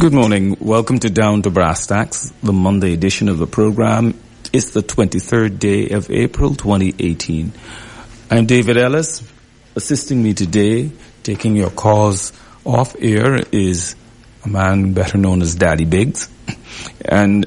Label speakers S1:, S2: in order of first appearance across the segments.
S1: Good morning. Welcome to Down to Brass Tacks, the Monday edition of the program. It's the 23rd day of April 2018. I'm David Ellis. Assisting me today, taking your calls off air, is a man better known as Daddy Biggs. And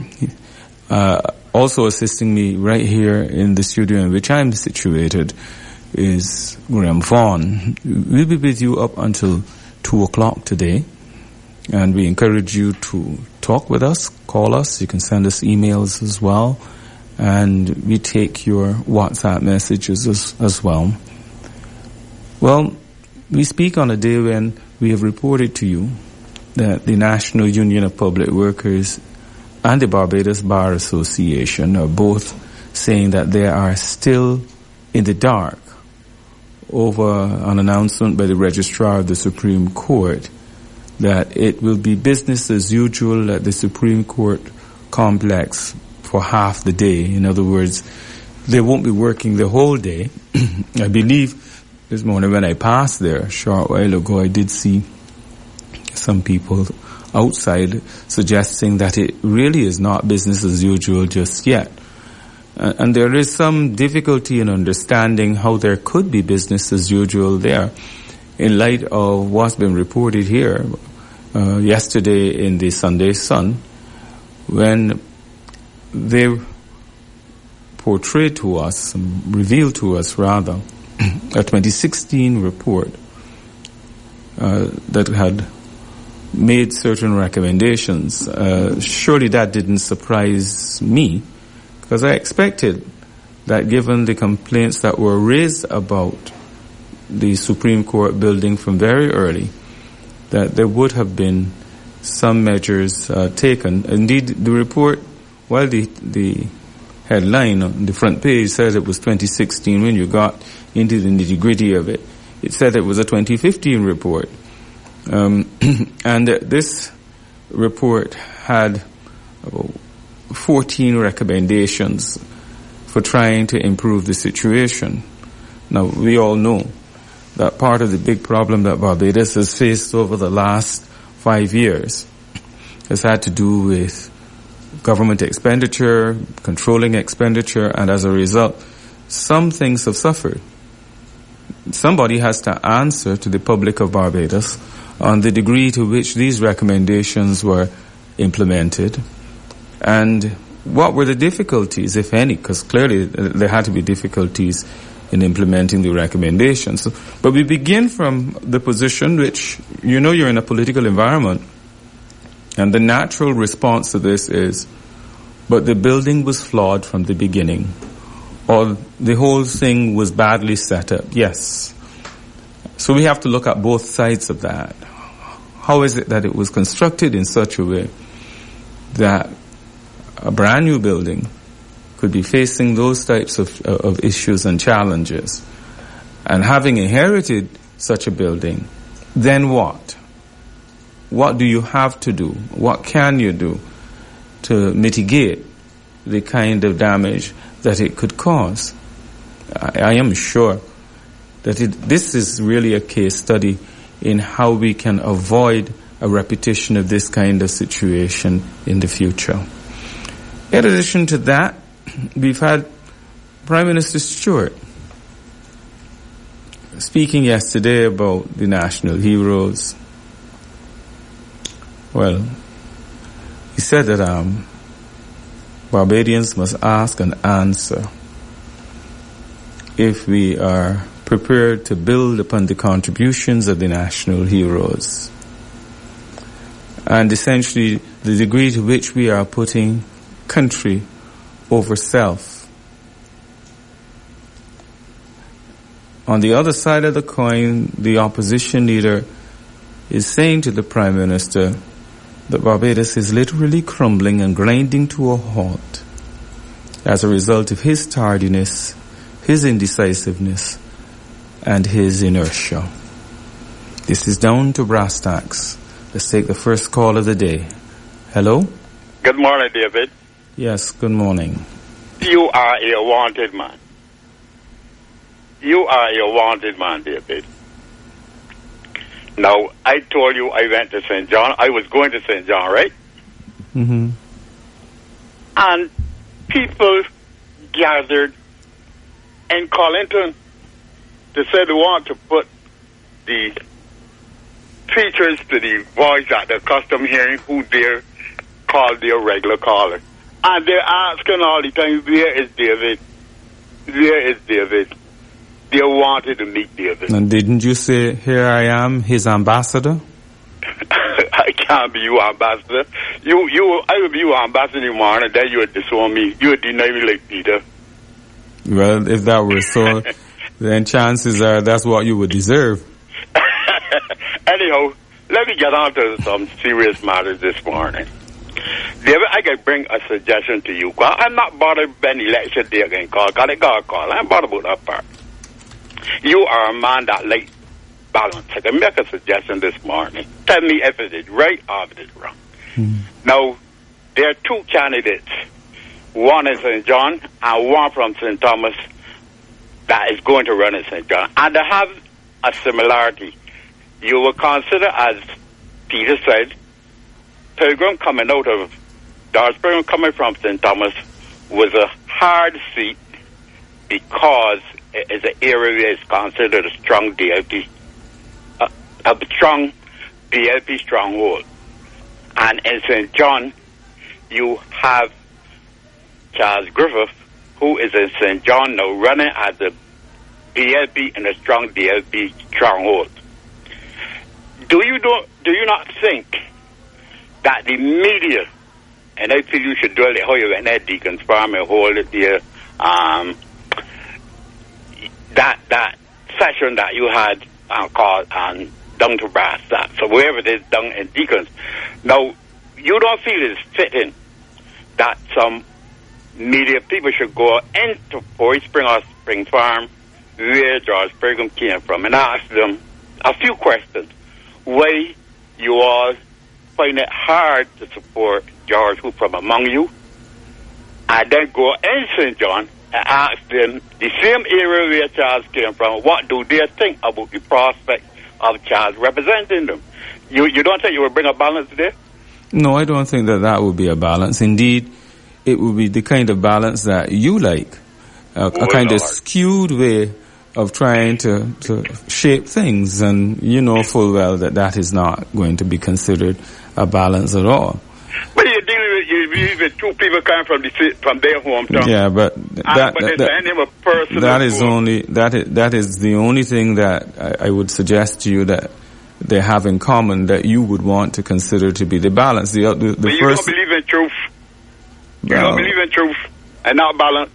S1: also assisting me right here in the studio in which I'm situated is Graham Vaughan. We'll be with you up until 2 o'clock today. And we encourage you to talk with us, call us. You can send us emails as well. And we take your WhatsApp messages as well. Well, we speak on a day when we have reported to you that the National Union of Public Workers and the Barbados Bar Association are both saying that they are still in the dark over an announcement by the Registrar of the Supreme Court that it will be business as usual at the Supreme Court complex for half the day. In other words, they won't be working the whole day. I believe this morning when I passed there a short while ago, I did see some people outside suggesting that it really is not business as usual just yet. And there is some difficulty in understanding how there could be business as usual there in light of what's been reported here yesterday in the Sunday Sun, when they portrayed to us, revealed to us rather, a 2016 report that had made certain recommendations. Surely that didn't surprise me, because I expected that given the complaints that were raised about the Supreme Court building from very early, that there would have been some measures taken. Indeed, the report, while the headline on the front page said it was 2016, when you got into the nitty-gritty of it, it said it was a 2015 report. And this report had 14 recommendations for trying to improve the situation. Now, we all know that part of the big problem that Barbados has faced over the last 5 years has had to do with government expenditure, controlling expenditure, and as a result, some things have suffered. Somebody has to answer to the public of Barbados on the degree to which these recommendations were implemented, and what were the difficulties, if any, because clearly there had to be difficulties in implementing the recommendations. But we begin from the position which, you know, you're in a political environment, and the natural response to this is, but the building was flawed from the beginning, or the whole thing was badly set up. Yes. So we have to look at both sides of that. How is it that it was constructed in such a way that a brand new building could be facing those types of issues and challenges? And having inherited such a building, then what? What do you have to do? What can you do to mitigate the kind of damage that it could cause? I am sure that this is really a case study in how we can avoid a repetition of this kind of situation in the future. In addition to that, we've had Prime Minister Stewart speaking yesterday about the national heroes. Well, he said that Barbadians must ask and answer if we are prepared to build upon the contributions of the national heroes, and essentially the degree to which we are putting country over self. On the other side of the coin, the opposition leader is saying to the Prime Minister that Barbados is literally crumbling and grinding to a halt as a result of his tardiness, his indecisiveness, and his inertia. This is Down to Brass Tacks. Let's take the first call of the day. Hello?
S2: Good morning, David.
S1: Yes, good morning.
S2: You are a wanted man. You are a wanted man, David. Now, I told you I went to St. John. I was going to St. John, right?
S1: Mm-hmm.
S2: And people gathered in Collington to say they want to put the features to the voice at the custom hearing who they're called their regular caller. And they're asking all the time, where is David? Where is David? They wanted to meet David.
S1: And didn't you say, here I am, his ambassador?
S2: I can't be your ambassador. I will be your ambassador tomorrow, and then you would disown me. You would deny me like Peter.
S1: Well, if that were so, then chances are that's what you would deserve.
S2: Anyhow, let me get on to some serious matters this morning. David, I can bring a suggestion to you. I'm not bothered when election day again call. Because they got a call. I'm bothered about that part. You are a man that likes balance. I can make a suggestion this morning. Tell me if it is right or if it is wrong. Now, there are two candidates. One in St. John and one from St. Thomas that is going to run in St. John. And they have a similarity. You will consider, as Peter said, Pilgrim coming out of Doris Pilgrim coming from St. Thomas was a hard seat because it is an area where it's considered a strong DLP, a strong DLP stronghold. And in St. John, you have Charles Griffith, who is in St. John now running as a DLP in a strong DLP stronghold. Do you not think that the media, and I feel you should do it how you went there, Deacon's Farm, and hold it there, that session that you had called down to brass, that, so wherever it is down in Deacon's. Now, you don't feel it's fitting that some media people should go into Forest Spring or Spring Farm, where George Brigham came from, and ask them a few questions. Why you all find it hard to support George, who from among you, and then go in St. John and ask them the same area where Charles came from, what do they think about the prospect of Charles representing them? You don't think you will bring a balance there?
S1: No, I don't think that would be a balance. Indeed, it would be the kind of balance that you like, a kind of skewed way of trying to shape things, and you know full well that is not going to be considered a balance at all.
S2: But you're dealing with two people coming from their hometown.
S1: Yeah, but that is the only thing that I would suggest to you that they have in common that you would want to consider to be the balance.
S2: But you don't believe in truth. You don't believe in truth and not balance.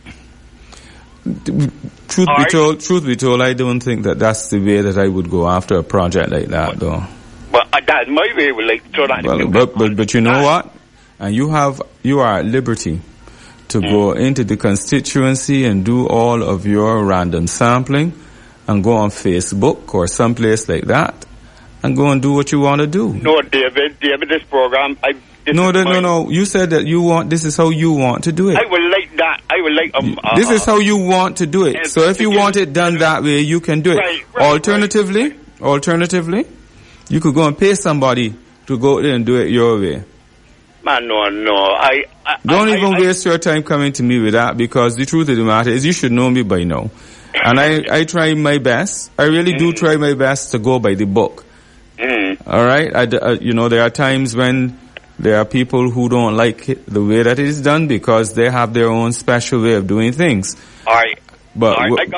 S1: Truth be told, I don't think that that's the way that I would go after a project like that, though.
S2: But that's my way.
S1: But you know what? And you are at liberty to go into the constituency and do all of your random sampling and go on Facebook or someplace like that and go and do what you want to do.
S2: No, David, this program,
S1: No. You said that this is how you want to do it.
S2: I would like that. I would like
S1: this is how you want to do it. So if you want it done that way, you can do it.
S2: Right.
S1: Alternatively, you could go and pay somebody to go in and do it your way.
S2: Man, no.
S1: Don't even waste your time coming to me with that, because the truth of the matter is you should know me by now. And I try my best. I really do try my best to go by the book. All right? There are times when there are people who don't like it, the way that it is done, because they have their own special way of doing things.
S2: All right.
S1: But,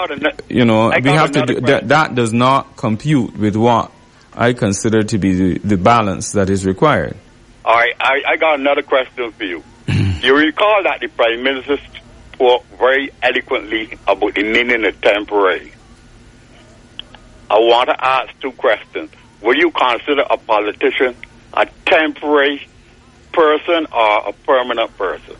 S1: that does not compute with what I consider to be the balance that is required.
S2: All right. I got another question for you. You recall that the Prime Minister spoke very eloquently about the meaning of temporary. I want to ask two questions. Will you consider a politician a temporary person or a permanent person?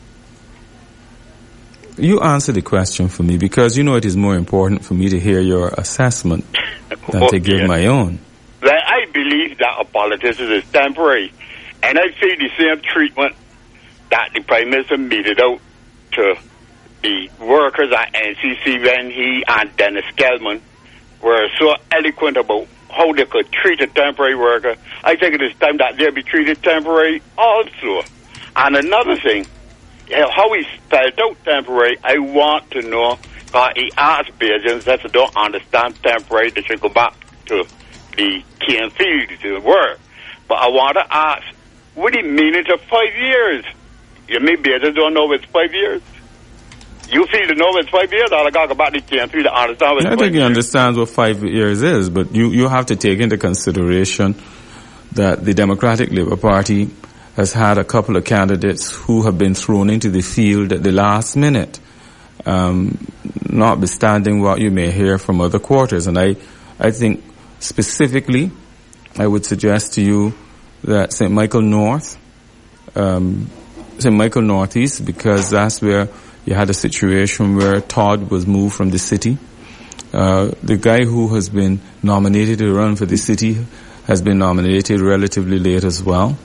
S1: You answer the question for me, because it is more important for me to hear your assessment than to give my own.
S2: Well, I believe that a politician is temporary, and I see the same treatment that the Prime Minister meted out to the workers at NCC when he and Dennis Kelman were so eloquent about how they could treat a temporary worker. I think it is time that they'll be treated temporary also. And another thing, how he spelled out temporary, I want to know, because he asked Bajans that they don't understand temporary, they should go back to the cane field to work. But I want to ask, what do you mean it's 5 years? You mean Bajans don't know it's 5 years? You feel to know it's 5 years, all I got about the cane field to understand it's 5 years.
S1: I think he understands what 5 years is, but you have to take into consideration that the Democratic Labour Party has had a couple of candidates who have been thrown into the field at the last minute, notwithstanding what you may hear from other quarters. And I think specifically, I would suggest to you that St. Michael North, St. Michael Northeast, because that's where you had a situation where Todd was moved from the city. The guy who has been nominated to run for the city has been nominated relatively late as well.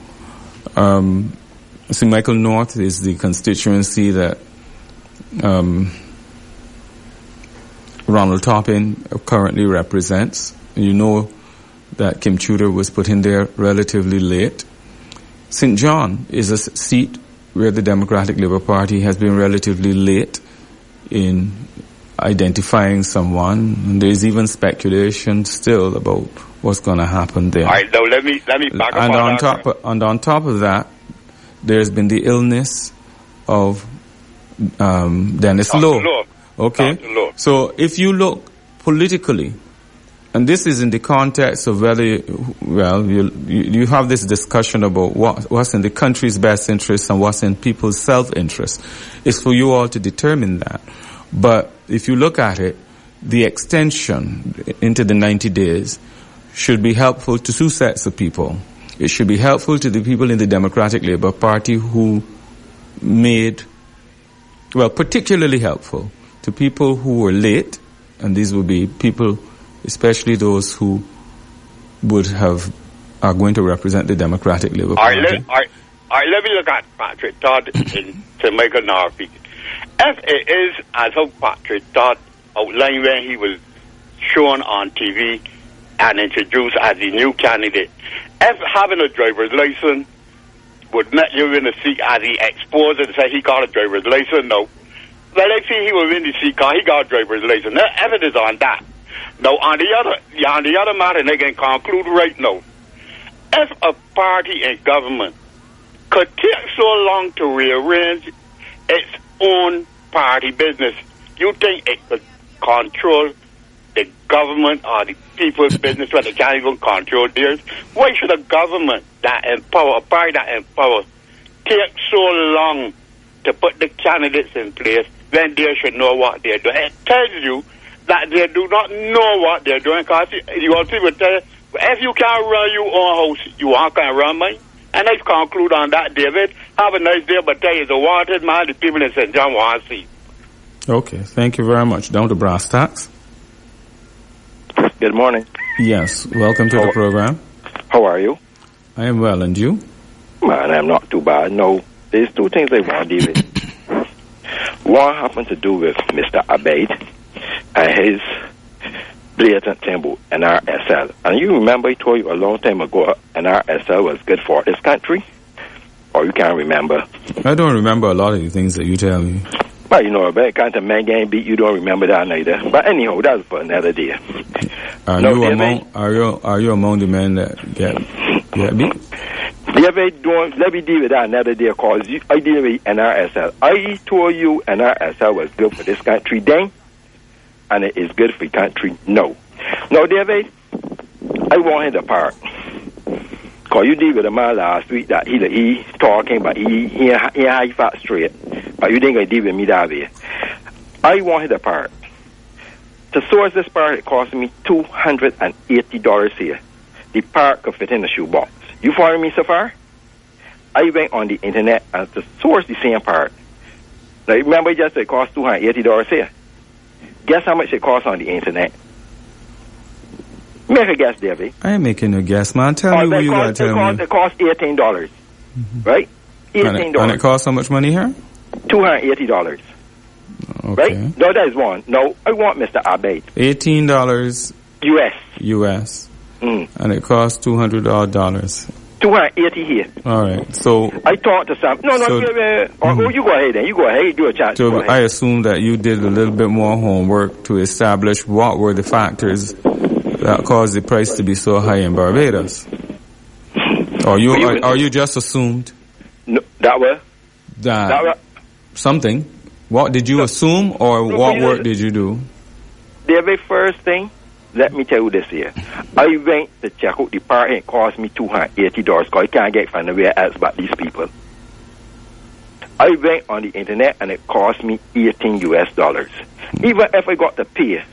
S1: St. Michael North is the constituency that Ronald Toppin currently represents. You know that Kim Tudor was put in there relatively late. St. John is a seat where the Democratic Labour Party has been relatively late in identifying someone, and there's even speculation still about what's going to happen there.
S2: All right, now let me back up on that.
S1: And on top of that, there's been the illness of Dennis Lowe. Okay, so if you look politically, and this is in the context of whether, you have this discussion about what's in the country's best interest and what's in people's self-interest. It's for you all to determine that. But if you look at it, the extension into the 90 days should be helpful to two sets of people. It should be helpful to the people in the Democratic Labour Party who particularly helpful to people who were late, and these will be people, especially those who are going to represent the Democratic Labour Party.
S2: All right, let me look at Patrick Todd in St. Michael Northeast. If it is as how Patrick Todd outlined when he was shown on TV and introduced as the new candidate, if having a driver's license would make you in the seat as he exposed and said he got a driver's license, no. Well, let's see, he was in the seat because he got a driver's license. Now, evidence on that. Now, on the other matter, and they can conclude right now, if a party and government could take so long to rearrange its own party business, you think it could control the government or the people's business when they can't even control theirs? Why should a government that empower, a party that empower, take so long to put the candidates in place when they should know what they're doing? It tells you that they do not know what they're doing, because you all people tell you, if you can't run your own house, you aren't going to run mine. And let's conclude on that, David. Have a nice day, but tell you the wanted man, the people in St. John want to see.
S1: Okay, thank you very much. Down to brass tacks.
S3: Good morning.
S1: Yes, welcome to the program.
S3: How are you?
S1: I am well, and you?
S3: Man, I'm not too bad. No, there's two things I want, David. One happened to do with Mr. Abate and his blatant thing about NRSL. And you remember I told you a long time ago NRSL was good for this country? Or you can't remember?
S1: I don't remember a lot of the things that you tell me.
S3: Well, you know, about can't a man game beat, you don't remember that neither. But anyhow, that's for another day.
S1: Are you among the men that get beat?
S3: Let me deal with that another day, because I deal with NRSL. I told you NRSL was good for this country then, and it is good for the country now. Now, David, I want him to part. Because you deal with a man last week that he talking, but he high fat straight. But you didn't deal with me that way. I want him to part. To source this part, it cost me $280 here. The part could fit in a shoebox. You follow me so far? I went on the internet and to source the same part. Now, remember, just it cost $280 here. Guess how much it costs on the internet? Make a guess, Davey.
S1: I ain't making a guess, man. Tell me what you got to tell me.
S3: It costs $18, mm-hmm. Right? $18.
S1: And it costs how much money here?
S3: $280.
S1: Okay.
S3: Right? No, that is one. No, I want Mr. Abate.
S1: $18
S3: US.
S1: and it costs $200.
S3: $280 here.
S1: All right. So
S3: I talked to some. No,
S1: so,
S3: you go ahead then. You go ahead. Do a chance.
S1: So I assume that you did a little bit more homework to establish what were the factors that caused the price to be so high in Barbados. Or you just assumed?
S3: No, that was
S1: something. What did you assume, or what work did you do?
S3: The very first thing, let me tell you this here. I went to check out the part. It cost me $280 because I can't get from anywhere else but these people. I went on the internet and it cost me $18 US. Even if I got to pay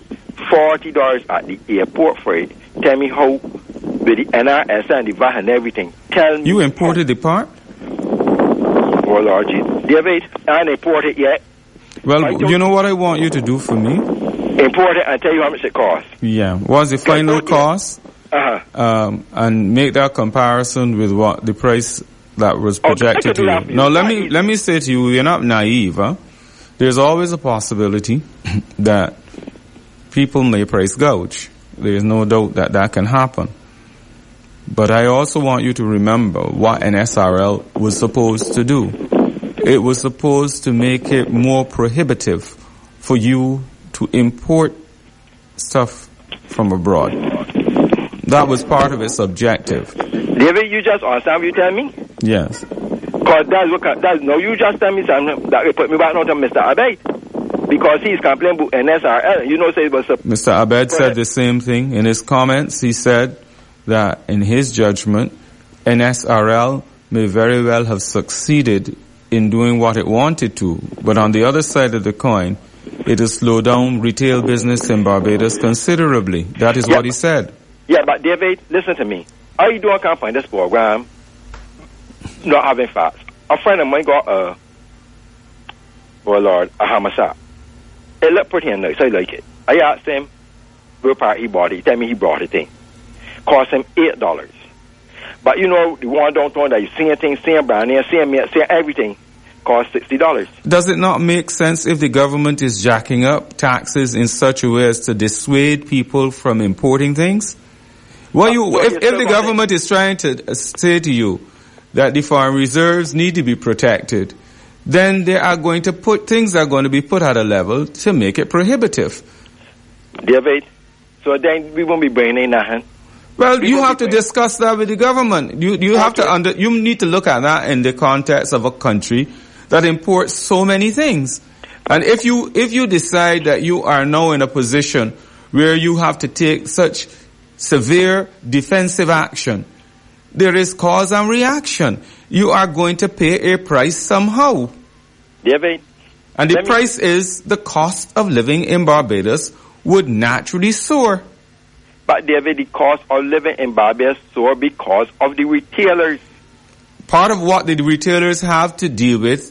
S3: $40 at the airport for it, tell me how with the NRS and the VAT and everything. Tell me.
S1: You imported the part?
S3: Oh Lord Jesus. David, I ain't imported yet.
S1: Well, you know what I want you to do for me?
S3: Import it and tell you how much it costs.
S1: Yeah. What's the final cost? And make that comparison with what the price that was projected to you. Now, let me say to you, you're not naive, huh? There's always a possibility that people may price gouge. There's no doubt that that can happen. But I also want you to remember what an SRL was supposed to do. It was supposed to make it more prohibitive for you to import stuff from abroad. That was part of its objective.
S3: David, you just understand what you tell me?
S1: Yes.
S3: Because no, you just tell me something that will put me back on to Mr. Abed. Because he's complaining about NSRL. You know, say it was
S1: Mr. Abed said the same thing. In his comments, he said that in his judgment, NSRL may very well have succeeded in doing what it wanted to. But on the other side of the coin, it has slowed down retail business in Barbados considerably. That is what he said.
S3: Yeah, but David, listen to me. I don't come find this program not having facts. A friend of mine got a homicide. It looked pretty nice. I like it. I asked him what part he bought it. He told me he brought it in. Cost him $8. But you know, the one downtown that you seeing things, seeing brand name, seeing everything, cost $60.
S1: Does it not make sense if the government is jacking up taxes in such a way as to dissuade people from importing things? Well, if the government is trying to say to you that the foreign reserves need to be protected, then they are going to things are going to be put at a level to make it prohibitive.
S3: David, so then we won't be bringing nothing.
S1: Well, you have to discuss that with the government. You have to you need to look at that in the context of a country that imports so many things. And if you decide that you are now in a position where you have to take such severe defensive action, there is cause and reaction. You are going to pay a price somehow.
S3: David.
S1: And the price is the cost of living in Barbados would naturally soar.
S3: But David, the cost of living in Barbados soar because of the retailers.
S1: Part of what the retailers have to deal with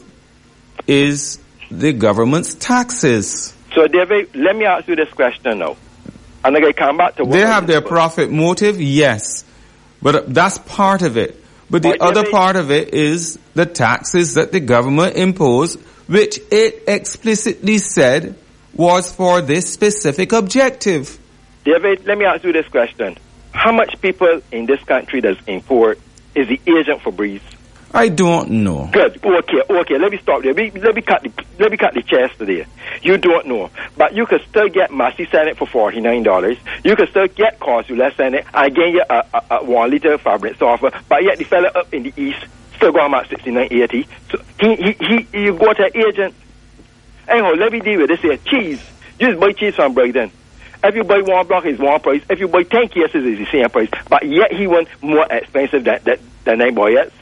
S1: is the government's taxes.
S3: So David, let me ask you this question now. And I'm going to come back to what
S1: they have their profit motive, yes. But that's part of it. But the other part of it is the taxes that the government imposed, which it explicitly said was for this specific objective.
S3: David, let me ask you this question. How much people in this country does import is the agent for Breeze?
S1: I don't know.
S3: Good. Okay. Let me stop there. Let me cut the chest there. You don't know, but you can still get Massey Senate for $49. You can still get Consular Senate and again get a 1 liter fabric softener. But yet the fella up in the east still going at $69.80. So you go to an agent. Anyhow, let me deal with this here. Cheese. You just buy cheese from Brighton. If you buy 1 block, it's 1 price. If you buy 10 cases, it's the same price. But yet he went more expensive than I buy it.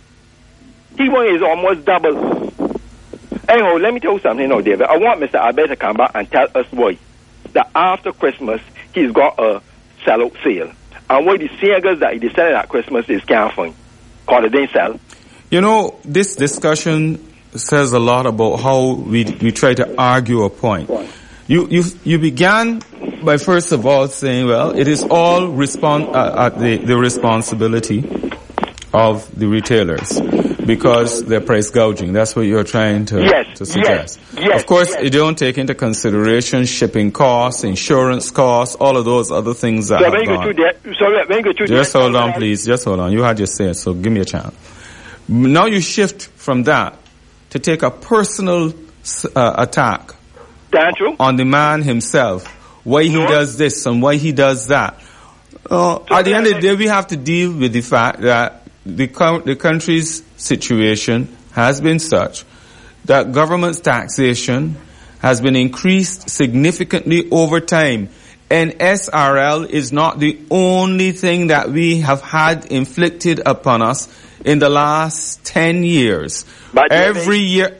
S3: He one is almost double. Anyhow, let me tell you something now, David. I want Mr. Abed to come back and tell us why that after Christmas he's got a sellout sale. And why the singers that he selling at Christmas is can't find. Because they didn't sell.
S1: You know, this discussion says a lot about how we try to argue a point. You began by first of all saying, well, it is all the responsibility of the retailers. because they're price gouging. That's what you're trying to suggest.
S3: Yes,
S1: of course,
S3: yes.
S1: you don't take into consideration shipping costs, insurance costs, all of those other things that
S3: So
S1: have
S3: when you go
S1: gone.
S3: through that,
S1: Just hold on, please. Just hold on. You had your say, so give me a chance. Now you shift from that to take a personal attack on the man himself. Why he does this and why he does that. At the end of the day, we have to deal with the fact that the country's situation has been such that government's taxation has been increased significantly over time. And SRL is not the only thing that we have had inflicted upon us in the last 10 years. But every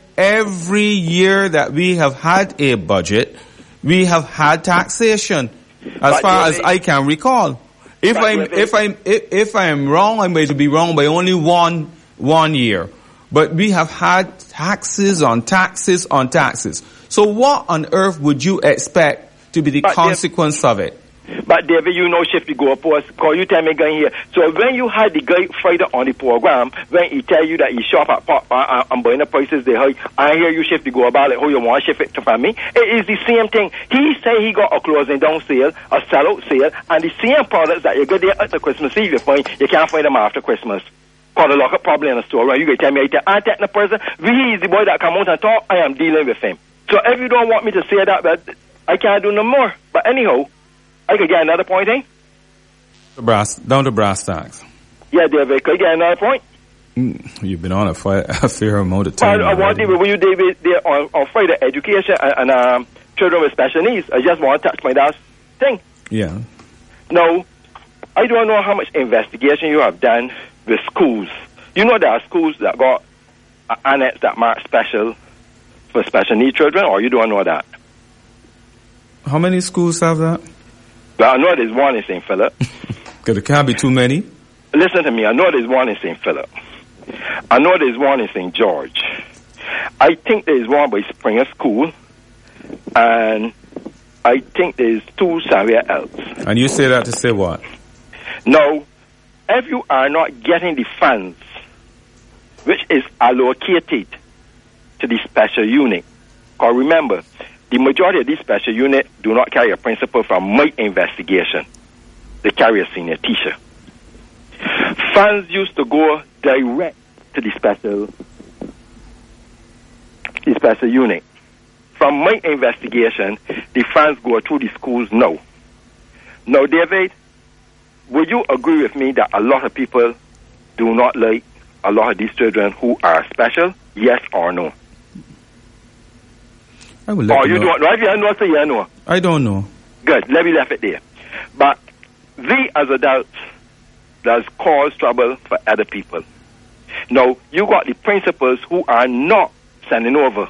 S1: year that we have had a budget, we have had taxation, as far as I can recall. If I am wrong, I'm going to be wrong by only one year. But we have had taxes on taxes on taxes. So what on earth would you expect to be the consequence of it?
S3: But David, you know shift to go post, cause you tell me going here. So when you had the guy Friday on the program, when he tell you that he shop at pop and buying the prices they high, I hear you shift to go about it, how you want to shift it to for me. It is the same thing. He say he got a closing down sale, a sellout sale, and the same products that you get there at the Christmas Eve you can't find them after Christmas. Cause a lot of problem in the store, right? You can tell me, I'm taking the person, he is the boy that come out and talk, I am dealing with him. So if you don't want me to say that, but I can't do no more. But anyhow, I could get another point, eh?
S1: Down to brass tacks.
S3: Yeah, David, could I get another point?
S1: You've been on a fair amount of time.
S3: I want David, when you David there on Friday, education and children with special needs, I just want to touch my last thing.
S1: Yeah.
S3: No, I don't know how much investigation you have done with schools. You know there are schools that got an annex that mark special for special needs children, or you don't know that?
S1: How many schools have that?
S3: Well, I know there's one in St. Philip.
S1: Because there can't be too many.
S3: Listen to me. I know there's one in St. Philip. I know there's one in St. George. I think there's one by Springer School. And I think there's two somewhere else.
S1: And you say that to say what?
S3: No. If you are not getting the funds which is allocated to the special unit, because remember, the majority of these special units do not carry a principal from my investigation. They carry a senior teacher. Funds used to go direct to the special unit. From my investigation, the funds go through the schools now. Now, David, would you agree with me that a lot of people do not like a lot of these children who are special? Yes or no?
S1: I will let you know.
S3: Don't know. If you know, so you know.
S1: I don't know.
S3: Good. Let me leave it there. But we as adults does cause trouble for other people. Now, you got the principals who are not sending over.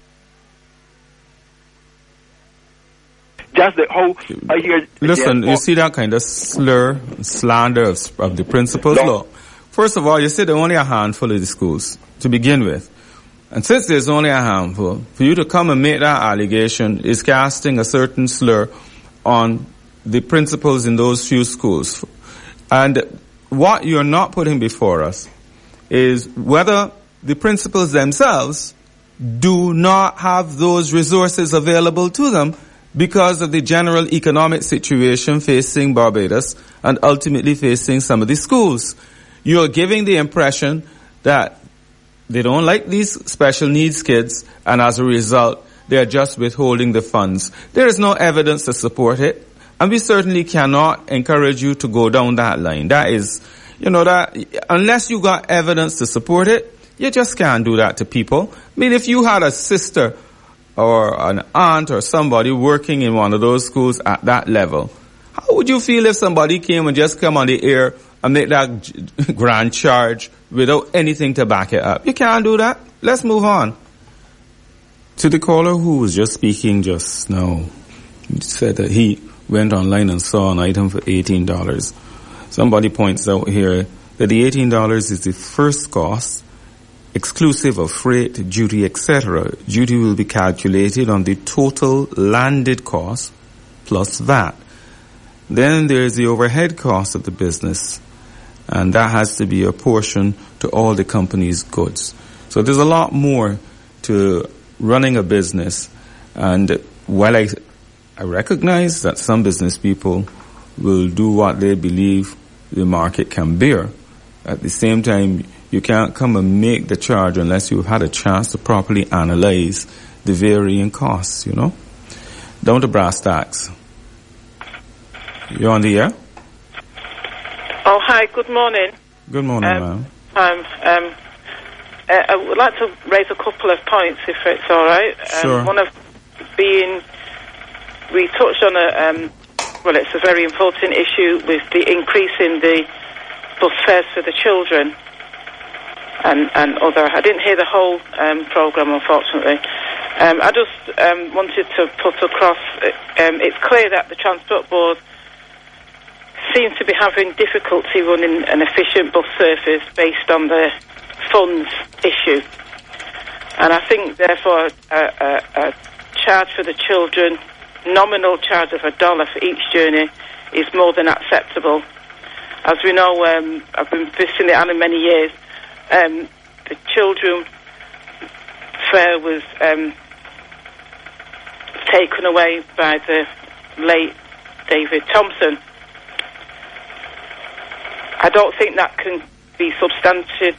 S3: Just the how I hear.
S1: Listen, you see that kind of slander of the principals?
S3: No.
S1: Look, first of all, you said there are only a handful of the schools to begin with. And since there's only a handful, for you to come and make that allegation is casting a certain slur on the principals in those few schools. And what you're not putting before us is whether the principals themselves do not have those resources available to them because of the general economic situation facing Barbados and ultimately facing some of the schools. You're giving the impression that they don't like these special needs kids, and as a result, they're just withholding the funds. There is no evidence to support it, and we certainly cannot encourage you to go down that line. That is, that unless you got evidence to support it, you just can't do that to people. I mean, if you had a sister or an aunt or somebody working in one of those schools at that level, how would you feel if somebody came and just come on the air and make that grand charge without anything to back it up? You can't do that. Let's move on. To the caller who was just speaking just now, he said that he went online and saw an item for $18. Somebody points out here that the $18 is the first cost, exclusive of freight, duty, etc. Duty will be calculated on the total landed cost plus VAT. Then there's the overhead cost of the business. and that has to be apportioned to all the company's goods. So there's a lot more to running a business, and while I recognize that some business people will do what they believe the market can bear, at the same time, you can't come and make the charge unless you've had a chance to properly analyze the varying costs, you know. Down to brass tacks. You're on the air?
S4: Oh, hi, good morning.
S1: Good morning, ma'am.
S4: I would like to raise a couple of points, if it's all right.
S1: Sure.
S4: One of being, we touched on it's a very important issue with the increase in the bus fares for the children and other. I didn't hear the whole programme, unfortunately. I just wanted to put across, it's clear that the Transport Board seems to be having difficulty running an efficient bus service based on the funds issue. And I think, therefore, a charge for the children, nominal charge of $1 for each journey, is more than acceptable. As we know, I've been visiting the island many years. The children fare was taken away by the late David Thompson. I don't think that can be substantiated.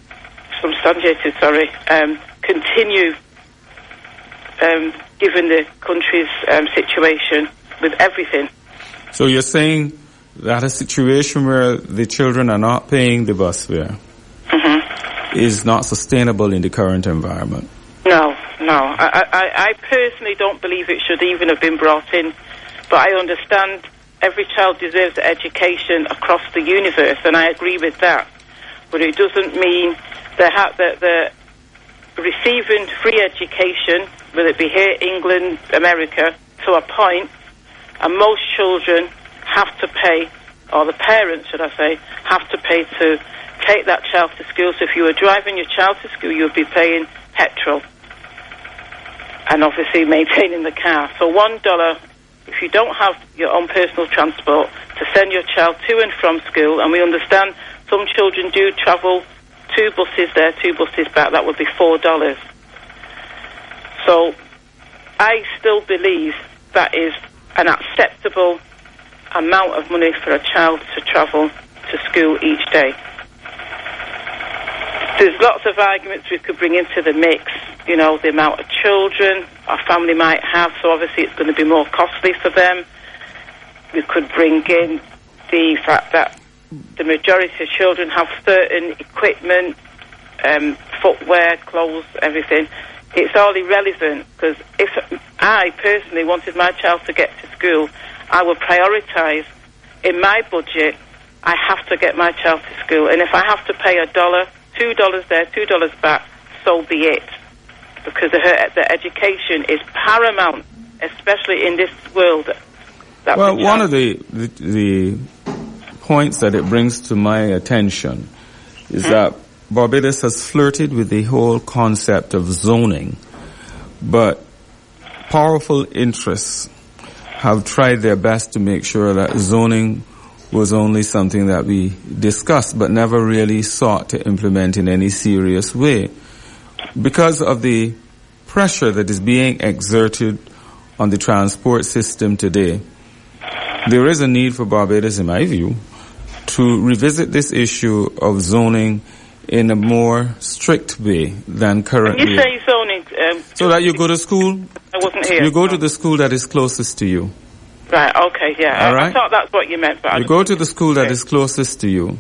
S4: Continue given the country's situation with everything.
S1: So you're saying that a situation where the children are not paying the bus fare is not sustainable in the current environment?
S4: No. I personally don't believe it should even have been brought in, but I understand every child deserves education across the universe, and I agree with that. But it doesn't mean that they're receiving free education, whether it be here, England, America, to a point, and most children have to pay, or the parents, should I say, have to pay to take that child to school. So if you were driving your child to school, you would be paying petrol and obviously maintaining the car. So $1, if you don't have your own personal transport to send your child to and from school, and we understand some children do travel 2 buses there, 2 buses back, that would be $4. So I still believe that is an acceptable amount of money for a child to travel to school each day. There's lots of arguments we could bring into the mix, you know, the amount of children a family might have, so obviously it's going to be more costly for them. We could bring in the fact that the majority of children have certain equipment, footwear, clothes, everything. It's all irrelevant, because if I personally wanted my child to get to school, I would prioritise in my budget, I have to get my child to school. And if I have to pay $1, $2 there, $2 back, so be it. Because the education is paramount, especially in this world.
S1: Well, one of the points that it brings to my attention is that Barbados has flirted with the whole concept of zoning, but powerful interests have tried their best to make sure that zoning was only something that we discussed but never really sought to implement in any serious way. Because of the pressure that is being exerted on the transport system today, there is a need for Barbados, in my view, to revisit this issue of zoning in a more strict way than currently.
S4: When you say zoning,
S1: so that you go to school.
S4: I wasn't here.
S1: You go to the school that is closest to you.
S4: Right. Okay. Yeah.
S1: All right?
S4: I thought that's what you meant, but
S1: you go to the school that is closest to you,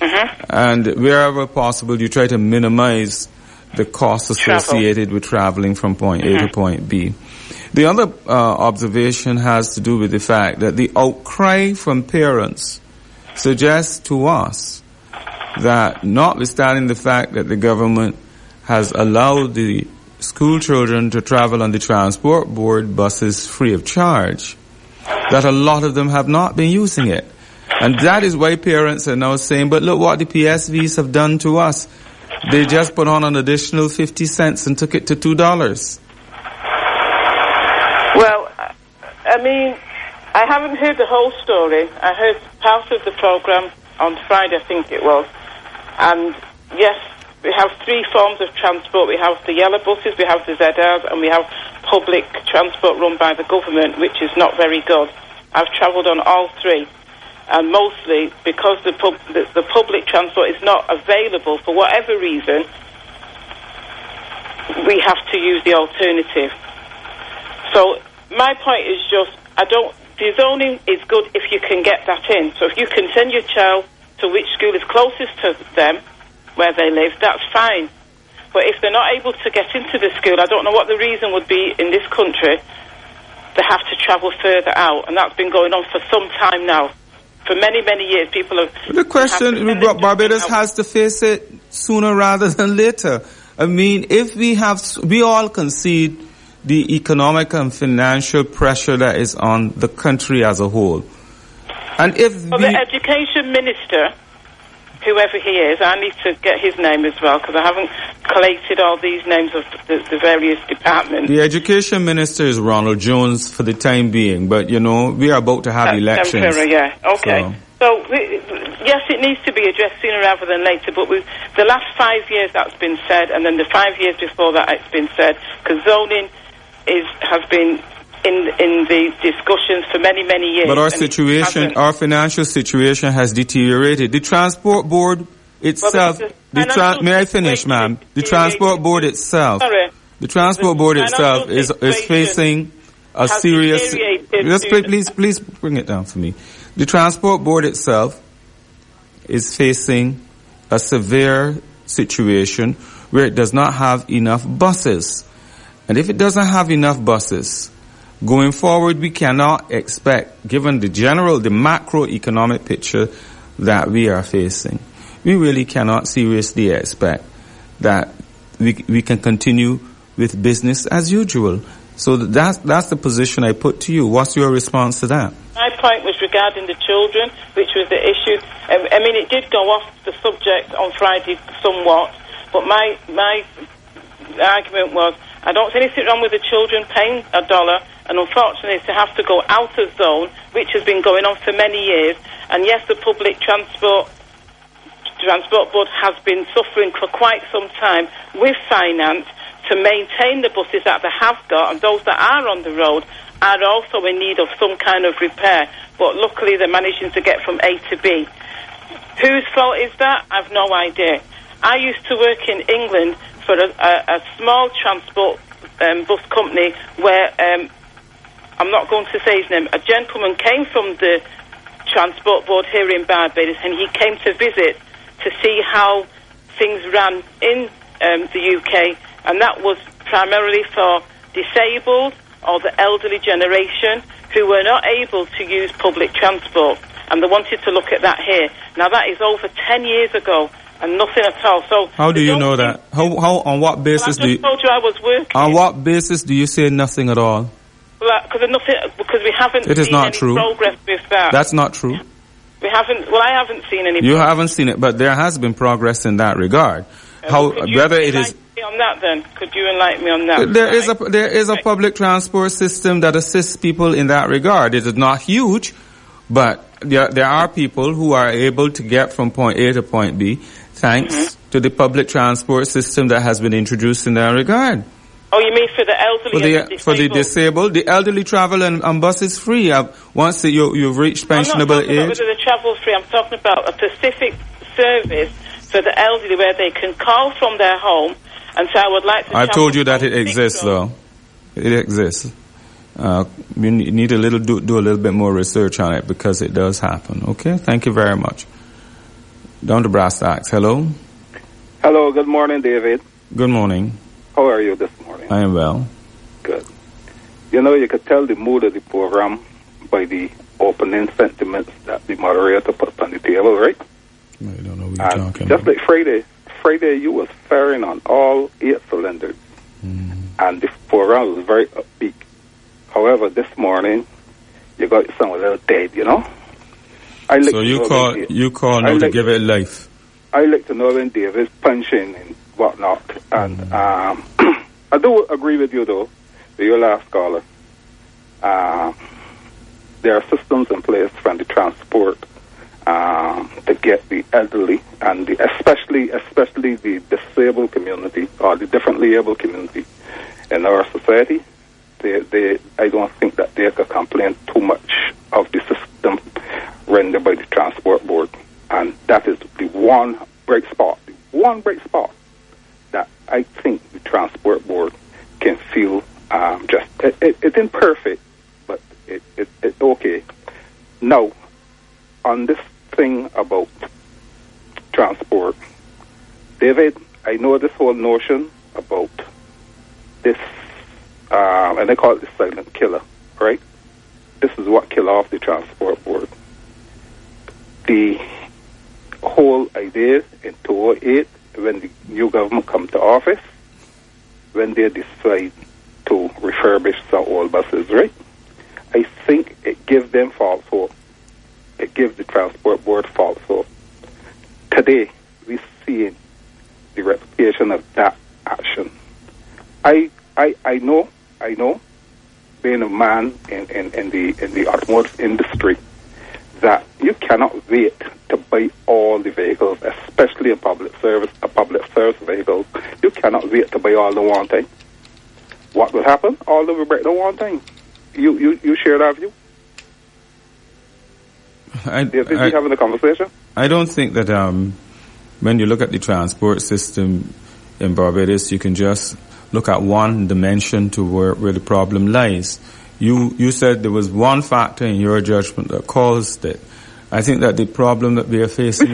S1: and wherever possible, you try to minimize the costs associated with traveling from point A to point B. The other observation has to do with the fact that the outcry from parents suggests to us that, notwithstanding the fact that the government has allowed the school children to travel on the Transport Board buses free of charge, that a lot of them have not been using it. And that is why parents are now saying, but look what the PSVs have done to us. They just put on an additional 50 cents and took it to $2.
S4: Well, I mean, I haven't heard the whole story. I heard part of the programme on Friday, I think it was. And yes, we have 3 forms of transport. We have the yellow buses, we have the ZRs, and we have public transport run by the government, which is not very good. I've travelled on all 3. And mostly because the public transport is not available for whatever reason, we have to use the alternative. So my point is just, the zoning is good if you can get that in. So if you can send your child to which school is closest to them, where they live, that's fine. But if they're not able to get into the school, I don't know what the reason would be in this country, they have to travel further out. And that's been going on for some time now. For many, many years, people have...
S1: The question, Barbados has to face it sooner rather than later. I mean, if we all concede the economic and financial pressure that is on the country as a whole. And if
S4: the education minister, whoever he is, I need to get his name as well, because I haven't collated all these names of the various departments.
S1: The education minister is Ronald Jones for the time being, but, you know, we are about to have elections.
S4: Temporary, yeah, okay. So yes, it needs to be addressed sooner rather than later, but the last 5 years that's been said, and then the 5 years before that it's been said, because zoning has been in the discussions for many, many years.
S1: But our financial situation has deteriorated. The Transport Board itself, may I finish, ma'am? The Transport Board itself, is facing a serious... Please bring it down for me. The Transport Board itself is facing a severe situation where it does not have enough buses. And if it doesn't have enough buses, going forward, we cannot expect, given the macroeconomic picture that we are facing, we really cannot seriously expect that we can continue with business as usual. So that's the position I put to you. What's your response to that?
S4: My point was regarding the children, which was the issue. I mean, it did go off the subject on Friday somewhat, but my argument was, I don't see anything wrong with the children paying $1, and unfortunately to have to go out of zone, which has been going on for many years. And yes, the public transport board has been suffering for quite some time with finance to maintain the buses that they have got, and those that are on the road are also in need of some kind of repair. But luckily they're managing to get from A to B. Whose fault is that? I've no idea. I used to work in England for a small transport bus company where, I'm not going to say his name, a gentleman came from the Transport Board here in Barbados, and he came to visit to see how things ran in the UK, and that was primarily for disabled or the elderly generation who were not able to use public transport, and they wanted to look at that here. Now that is over 10 years ago, and nothing at all. So
S1: how do you know that? How on what basis
S4: do you? I told you I was working.
S1: On what basis do you say nothing at all?
S4: Well, because we haven't seen any progress with that.
S1: That's not true.
S4: We haven't. Well, I haven't seen any.
S1: You haven't seen it, but there has been progress in that regard. Whether it is
S4: on that, then could you enlighten me on that?
S1: There is a public transport system that assists people in that regard. It is not huge, but there are people who are able to get from point A to point B thanks to the public transport system that has been introduced in that regard.
S4: Oh, you mean for the elderly
S1: for the disabled? The elderly travel and bus is free. Once you've reached pensionable age. I'm not talking about
S4: whether the travel free. I'm talking about a specific service for the elderly where they can call from their home and say, I would like to
S1: I've told you that it exists, though. It exists. You need do a little bit more research on it because it does happen. Okay? Thank you very much. Down to brass tacks. Hello?
S5: Hello. Good morning, David.
S1: Good morning.
S5: How are you this morning?
S1: I am well.
S5: Good. You know, you could tell the mood of the program by the opening sentiments that the moderator put on the table, right?
S1: I don't know what you're talking
S5: just
S1: about.
S5: Like Friday you was firing on all 8 cylinders. And the program was very upbeat. However, this morning, you got some a little dead, you know? So
S1: you call now to give it life?
S5: I like to know when David's punching and whatnot. And I do agree with you, though, with your last caller. There are systems in place from the transport to get the elderly and especially the disabled community or the differently able community in our society. I don't think that they could complain too much of the system rendered by the Transport Board, and that is the one bright spot that I think the Transport Board can feel it's imperfect, but it's okay. Now, on this thing about transport, David, I know this whole notion about this, and they call it the silent killer, right? This is what killed off the Transport Board. The whole idea in 2008, when the new government come to office, when they decide to refurbish some old buses, right? I think it gives them false hope. It gives the Transport Board false hope. Today, we're seeing the replication of that action. I know, being a man in the automotive industry, that you cannot wait to buy all the vehicles, especially in public service vehicles. You cannot wait to buy all the one time. What will happen? All of them will break the one time. You share that view? You having a conversation?
S1: I don't think that when you look at the transport system in Barbados, you can just look at one dimension to where the problem lies. You said there was one factor in your judgment that caused it. I think that the problem that we are facing...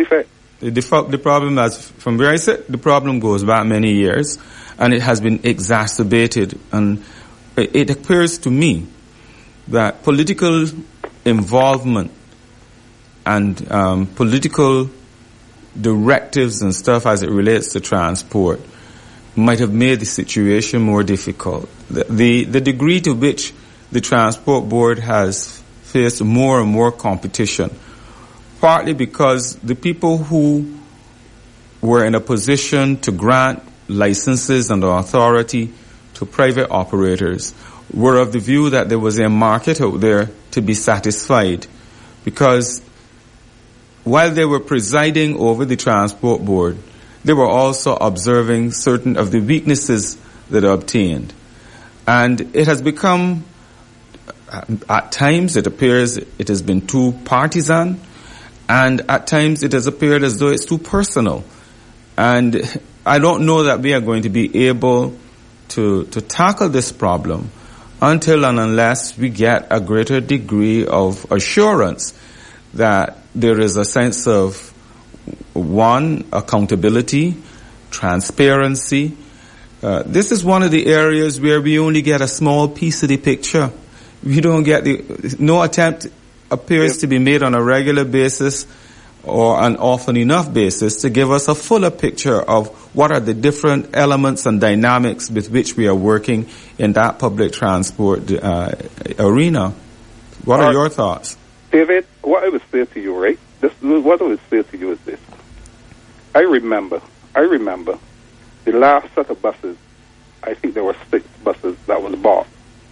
S1: The problem, as from where I sit, the problem goes back many years, and it has been exacerbated. And it appears to me that political involvement and political directives and stuff as it relates to transport might have made the situation more difficult. The degree to which the Transport Board has faced more and more competition, partly because the people who were in a position to grant licenses and authority to private operators were of the view that there was a market out there to be satisfied, because while they were presiding over the Transport Board, they were also observing certain of the weaknesses that are obtained. And it has become, at times it appears it has been too partisan, and at times it has appeared as though it's too personal. And I don't know that we are going to be able to tackle this problem until and unless we get a greater degree of assurance that there is a sense of, one, accountability, transparency. This is one of the areas where we only get a small piece of the picture. We don't get no attempt appears to be made on a regular basis or an often enough basis to give us a fuller picture of what are the different elements and dynamics with which we are working in that public transport arena. What are your thoughts?
S5: David, what I would say to you, right? What I would say to you is this. I remember the last set of buses, I think there were 6 buses that was bought.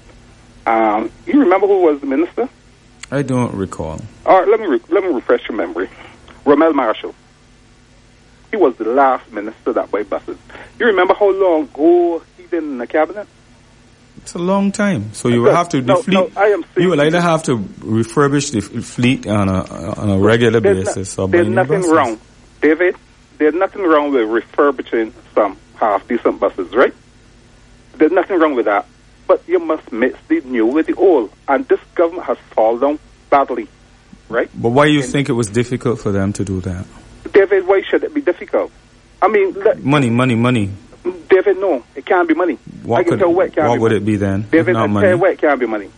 S5: You remember who was the minister?
S1: I don't recall.
S5: All right, let me refresh your memory. Rommel Marshall. He was the last minister that bought buses. You remember how long ago he been in the cabinet?
S1: It's a long time. So you will have to you will either have to refurbish the fleet on a regular basis or
S5: there's nothing
S1: buses.
S5: Wrong, David. There's nothing wrong with refurbishing some half-decent buses, right? There's nothing wrong with that. But you must mix the new with the old. And this government has fallen down badly, right?
S1: But why do you think it was difficult for them to do that?
S5: David, why should it be difficult? I mean...
S1: Money.
S5: David, no, it can't be money.
S1: What would it be then?
S5: David, I tell you what, it can't be money.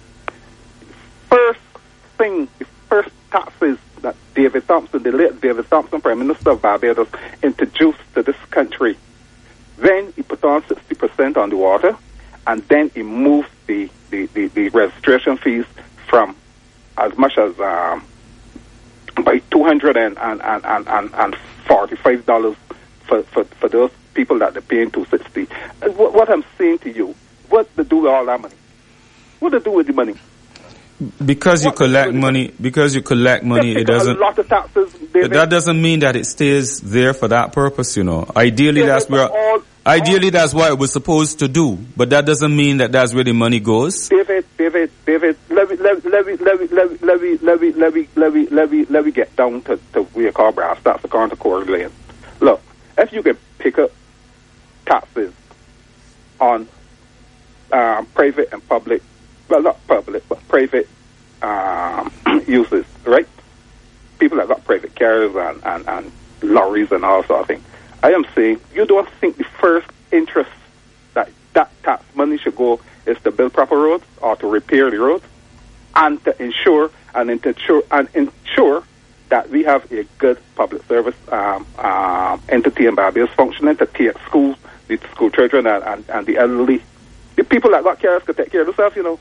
S5: First thing, the first taxes that David Thompson, the late David Thompson, Prime Minister of Barbados, introduced to this country. Then he put on 60% on the water, and then he moved the registration fees from as much as by $245 for those people that they're paying $260. What I'm saying to you, what to do with all that money? What to do with the money?
S1: Because you collect money, it doesn't.
S5: A lot of taxes, David.
S1: But that doesn't mean that it stays there for that purpose, you know. Ideally, that's what it was supposed to do. But that doesn't mean that that's where the money goes.
S5: David, let me get down to where you call brass. That's the current correlation. Look, if you can pick up taxes on private and public, well, not public, but private uses, right? People that got private cars and lorries and all sort of things. I am saying, you don't think the first interest that tax money should go is to build proper roads or to repair the roads and to ensure that we have a good public service entity in Barbados functioning to take schools, the school children and the elderly. The people that got cars could take care of themselves, you know.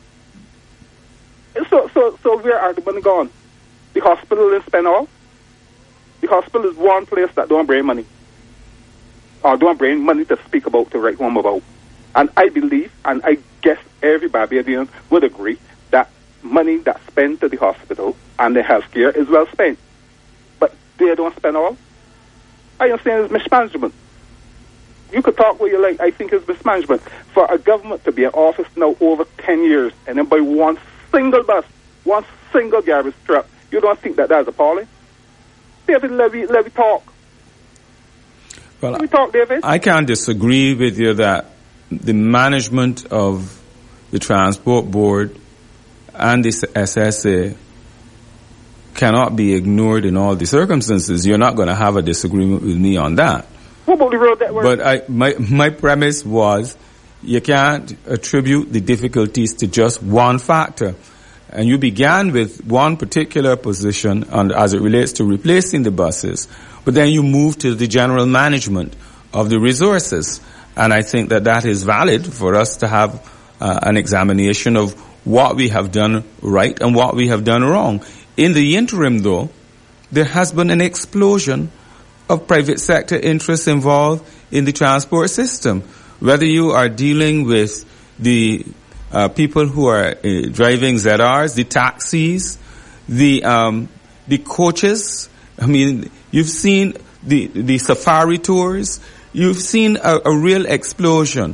S5: So where are the money gone? The hospital is spent all. The hospital is one place that don't bring money. Or don't bring money to speak about, to write home about. And I believe, and I guess every Barbadian would agree, that money that's spent to the hospital and the healthcare is well spent. But they don't spend all. I am saying it's mismanagement. You could talk what you like. I think it's mismanagement. For a government to be in office now over 10 years and then buy one single bus, one single garbage truck, you don't think that that's appalling? David, let me talk.
S1: Well,
S5: let me talk, David.
S1: I can't disagree with you that the management of the Transport Board and the SSA cannot be ignored in all the circumstances. You're not going to have a disagreement with me on that.
S5: What about the road network?
S1: But my premise was you can't attribute the difficulties to just one factor. And you began with one particular position as it relates to replacing the buses, but then you moved to the general management of the resources. And I think that is valid for us to have an examination of what we have done right and what we have done wrong. In the interim, though, there has been an explosion of private sector interests involved in the transport system. Whether you are dealing with the people who are driving ZRs, the taxis, the coaches. I mean, you've seen the safari tours. You've seen a real explosion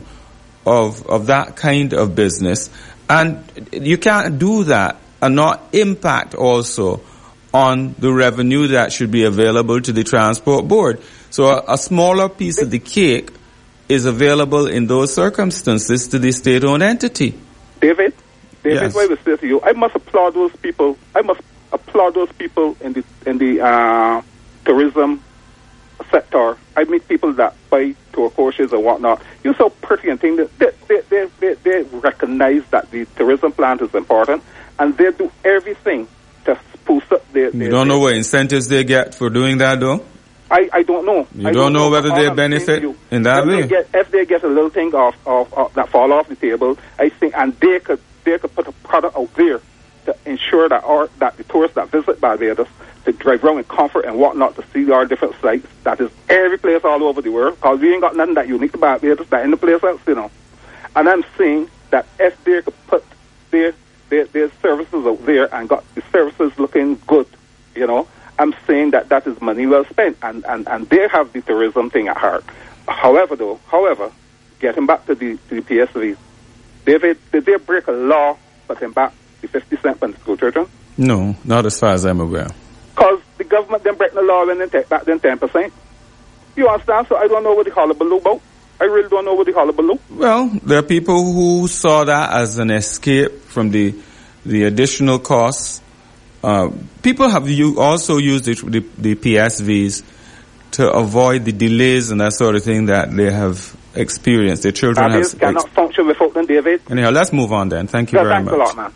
S1: of that kind of business. And you can't do that and not impact also on the revenue that should be available to the Transport Board. So a smaller piece of the cake is available in those circumstances to the state-owned entity.
S5: David,
S1: yes.
S5: What I would say to you, I must applaud those people. I must applaud those people in the tourism sector. I meet people that buy tour coaches and whatnot. You're so pretty and thing that they recognize that the tourism plant is important, and they do everything to spruce up their.
S1: You don't know what incentives they get for doing that, though?
S5: I don't know.
S1: You don't know whether they benefit in that way?
S5: If they get a little thing of that fall off the table, I think, and they could put a product out there to ensure that the tourists that visit Barbados to drive around in comfort and whatnot to see our different sites. That is every place all over the world, because we ain't got nothing that unique to Barbados that any place else, you know. And I'm saying that if they could put their services out there and got the services looking good, you know, I'm saying that is money well spent, and they have the tourism thing at heart. However, getting back to the PSVs, David, did they break a law putting back the 50 cents on the school children?
S1: No, not as far as I'm aware.
S5: Because the government then break the law and then take back then 10%. You understand? So I don't know what they call a baloo about. I really don't know what they call a baloo.
S1: Well, there are people who saw that as an escape from the additional costs. People have also used the PSVs to avoid the delays and that sort of thing that they have experienced. Their children
S5: cannot function without them, David.
S1: Anyhow, let's move on then. Thank you very much.
S5: Thanks a lot, man.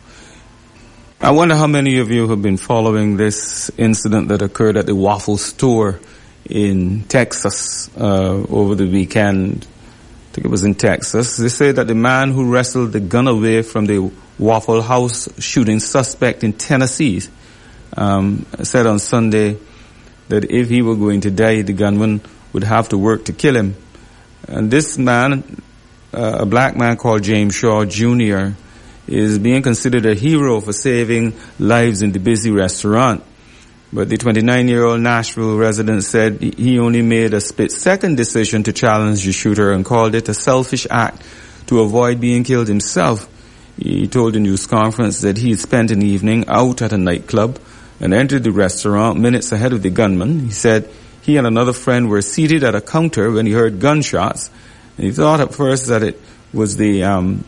S1: I wonder how many of you have been following this incident that occurred at the Waffle Store in Texas over the weekend. I think it was in Texas. They say that the man who wrestled the gun away from the Waffle House shooting suspect in Tennessee said on Sunday that if he were going to die, the gunman would have to work to kill him. And this man, a black man called James Shaw Jr., is being considered a hero for saving lives in the busy restaurant. But the 29-year-old Nashville resident said he only made a split-second decision to challenge the shooter and called it a selfish act to avoid being killed himself. He told the news conference that he had spent an evening out at a nightclub and entered the restaurant minutes ahead of the gunman. He said he and another friend were seated at a counter when he heard gunshots, and he thought at first that it was the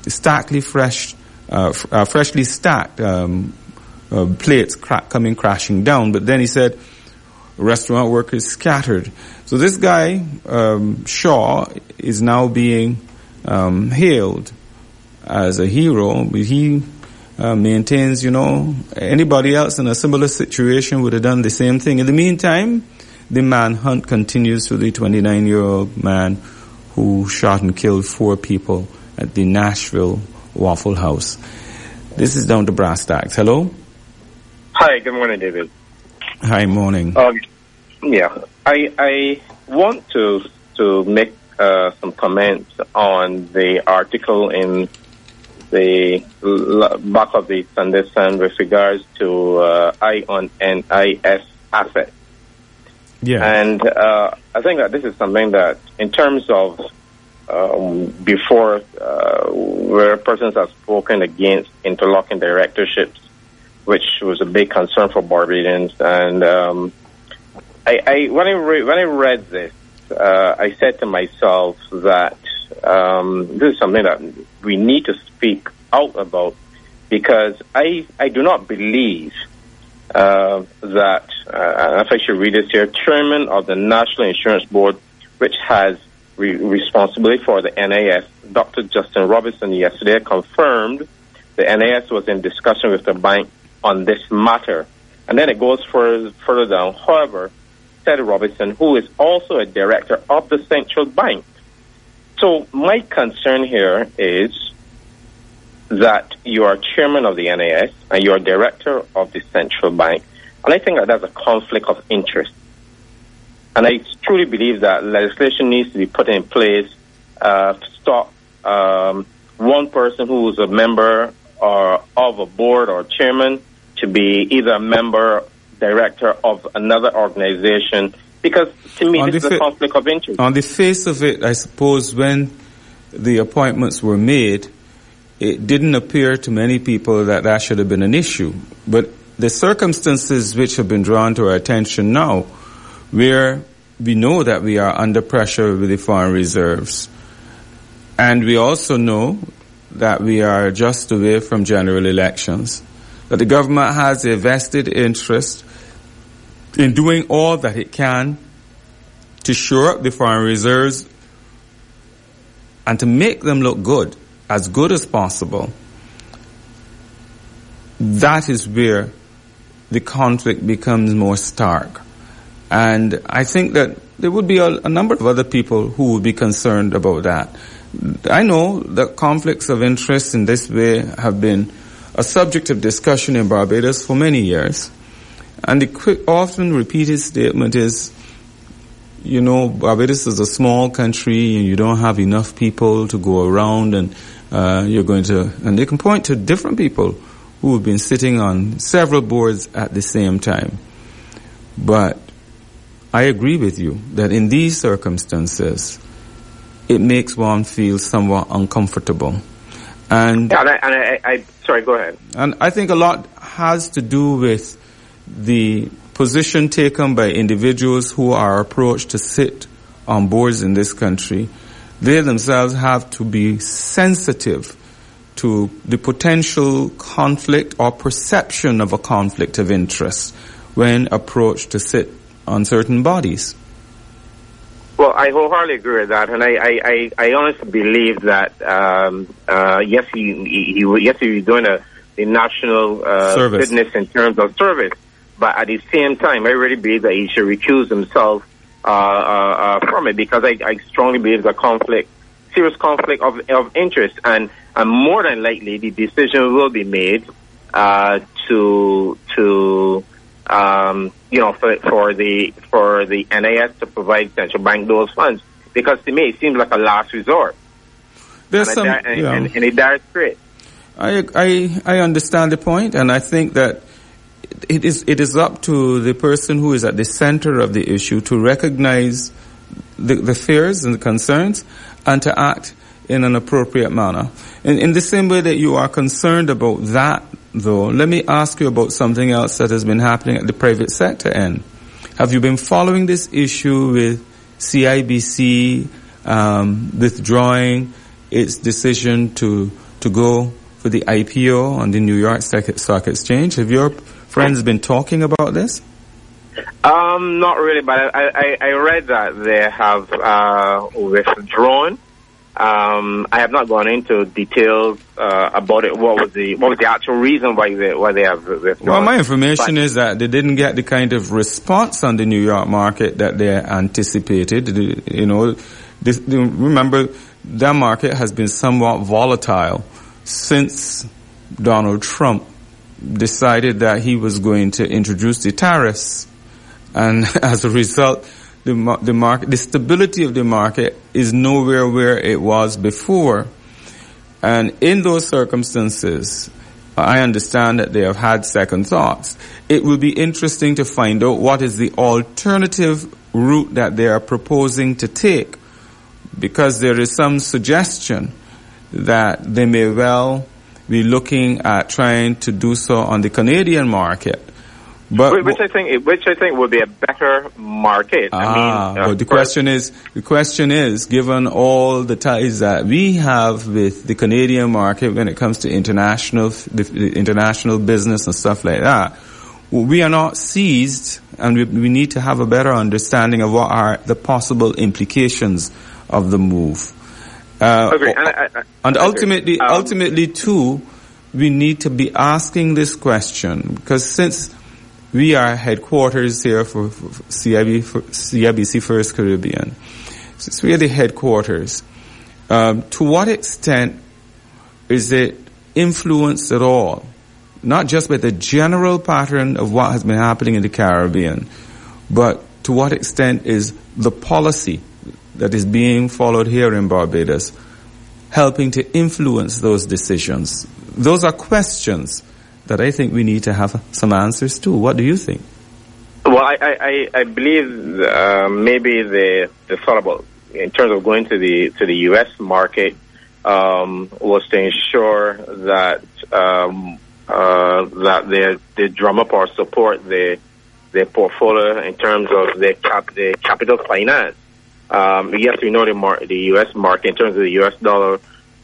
S1: freshly stacked plates coming crashing down. But then he said restaurant workers scattered. So this guy, Shaw, is now being hailed as a hero. But he maintains, anybody else in a similar situation would have done the same thing. In the meantime, the manhunt continues for the 29-year-old man who shot and killed 4 people at the Nashville Waffle House. This is Down to Brass Tacks. Hello?
S6: Hi, good morning, David.
S1: Hi, morning.
S6: I want to make some comments on the article in the back of the Sunday Sun with regards to ION and IS assets.
S1: Yeah.
S6: And I think that this is something that, in terms of before, where persons have spoken against interlocking directorships, which was a big concern for Barbadians. And when I read this, I said to myself that this is something that we need to speak out about, because I do not believe that, if I should read this here, Chairman of the National Insurance Board, which has responsibility for the NAS, Dr. Justin Robinson, yesterday confirmed the NAS was in discussion with the bank on this matter. And then it goes further down. However, said Robinson, who is also a director of the central bank. So my concern here is that you are chairman of the NAS and you are director of the central bank. And I think that that's a conflict of interest. And I truly believe that legislation needs to be put in place to stop one person who is a member of a board or chairman to be either a member, director of another organization, because to me this is a conflict of interest.
S1: On the face of it, I suppose when the appointments were made, it didn't appear to many people that that should have been an issue. But the circumstances which have been drawn to our attention now, where we know that we are under pressure with the foreign reserves, and we also know that we are just away from general elections, that the government has a vested interest in doing all that it can to shore up the foreign reserves and to make them look good as possible. That is where the conflict becomes more stark. And I think that there would be a number of other people who would be concerned about that. I know that conflicts of interest in this way have been a subject of discussion in Barbados for many years. And the often repeated statement is, Barbados is a small country and you don't have enough people to go around, and and they can point to different people who have been sitting on several boards at the same time. But I agree with you that in these circumstances, it makes one feel somewhat uncomfortable. And
S6: sorry, go ahead.
S1: And I think a lot has to do with the position taken by individuals who are approached to sit on boards in this country. They themselves have to be sensitive to the potential conflict or perception of a conflict of interest when approached to sit on certain bodies.
S6: Well, I wholeheartedly agree with that, and I honestly believe that yes, he was doing the national business in terms of service, but at the same time, I really believe that he should recuse himself from it, because I strongly believe the serious conflict of interest, and more than likely the decision will be made for the NAS to provide central bank those funds, because to me it seems like a last resort.
S1: There's
S6: in a dire strait.
S1: I understand the point, and I think that it is up to the person who is at the center of the issue to recognize the fears and the concerns and to act in an appropriate manner. In the same way that you are concerned about that, though, let me ask you about something else that has been happening at the private sector end. Have you been following this issue with CIBC withdrawing its decision to go for the IPO on the New York Stock Exchange? Have your friends been talking about this?
S6: Not really, but I read that they have withdrawn. I have not gone into details about it. What was the actual reason why they have withdrawn?
S1: Well, my information is that they didn't get the kind of response on the New York market that they anticipated. Remember, that market has been somewhat volatile since Donald Trump decided that he was going to introduce the tariffs, and as a result, the market, the stability of the market is nowhere where it was before. And in those circumstances, I understand that they have had second thoughts. It will be interesting to find out what is the alternative route that they are proposing to take, because there is some suggestion that they may well be looking at trying to do so on the Canadian market. But
S6: which I think would be a better market.
S1: But the question is, given all the ties that we have with the Canadian market when it comes to international business and stuff like that, we are not seized, and we need to have a better understanding of what are the possible implications of the move. And ultimately too, we need to be asking this question, because since we are headquarters here for CIBC First Caribbean, since we are the headquarters, to what extent is it influenced at all, not just by the general pattern of what has been happening in the Caribbean, but to what extent is the policy that is being followed here in Barbados helping to influence those decisions? Those are questions that I think we need to have some answers to. What do you think?
S6: Well, I believe maybe the thought about, in terms of going to the U.S. market, was to ensure that that they drum up or support their portfolio in terms of their capital finance. Yes, we know the U.S. market in terms of the U.S. dollar.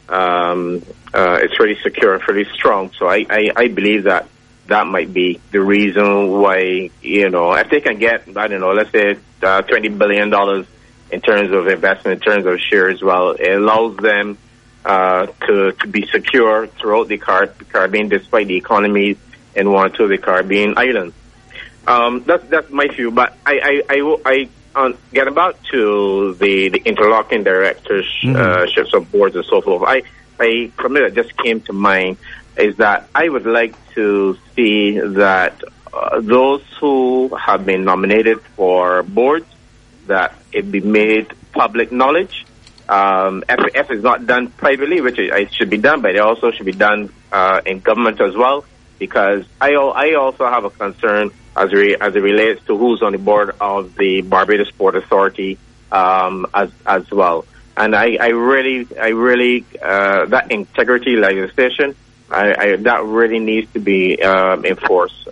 S6: It's really secure and pretty strong. So I believe that might be the reason why, if they can get, let's say $20 billion in terms of investment, in terms of shares, well, it allows them to be secure throughout the Caribbean, despite the economies in one or two of the Caribbean islands. That's my view. But I get about to the interlocking directorships of boards and so forth. For me, that just came to mind is that I would like to see that those who have been nominated for boards, that it be made public knowledge. If it's not done privately, which it should be done, but it also should be done in government as well, because I also have a concern as it relates to who's on the board of the Barbados Port Authority as well. And I really that integrity legislation, that really needs to be enforced.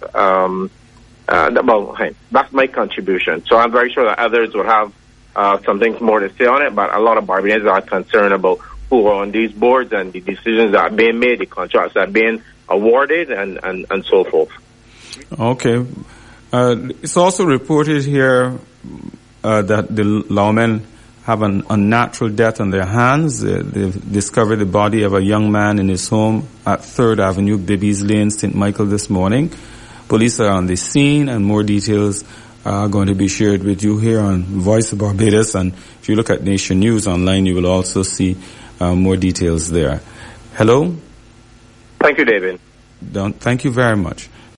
S6: That's my contribution. So I'm very sure that others will have some things more to say on it, but a lot of Barbadians are concerned about who are on these boards and the decisions that are being made, the contracts that are being awarded, and so forth. Okay.
S1: It's also reported here that the lawmen have an unnatural death on their hands. They've discovered the body of a young man in his home at 3rd Avenue, Bibby's Lane, St. Michael this morning. Police are on the scene, and more details are going to be shared with you here on Voice of Barbados. And if you look at Nation News online, you will also see more details there. Hello?
S6: Thank you, David.
S1: Thank you very much.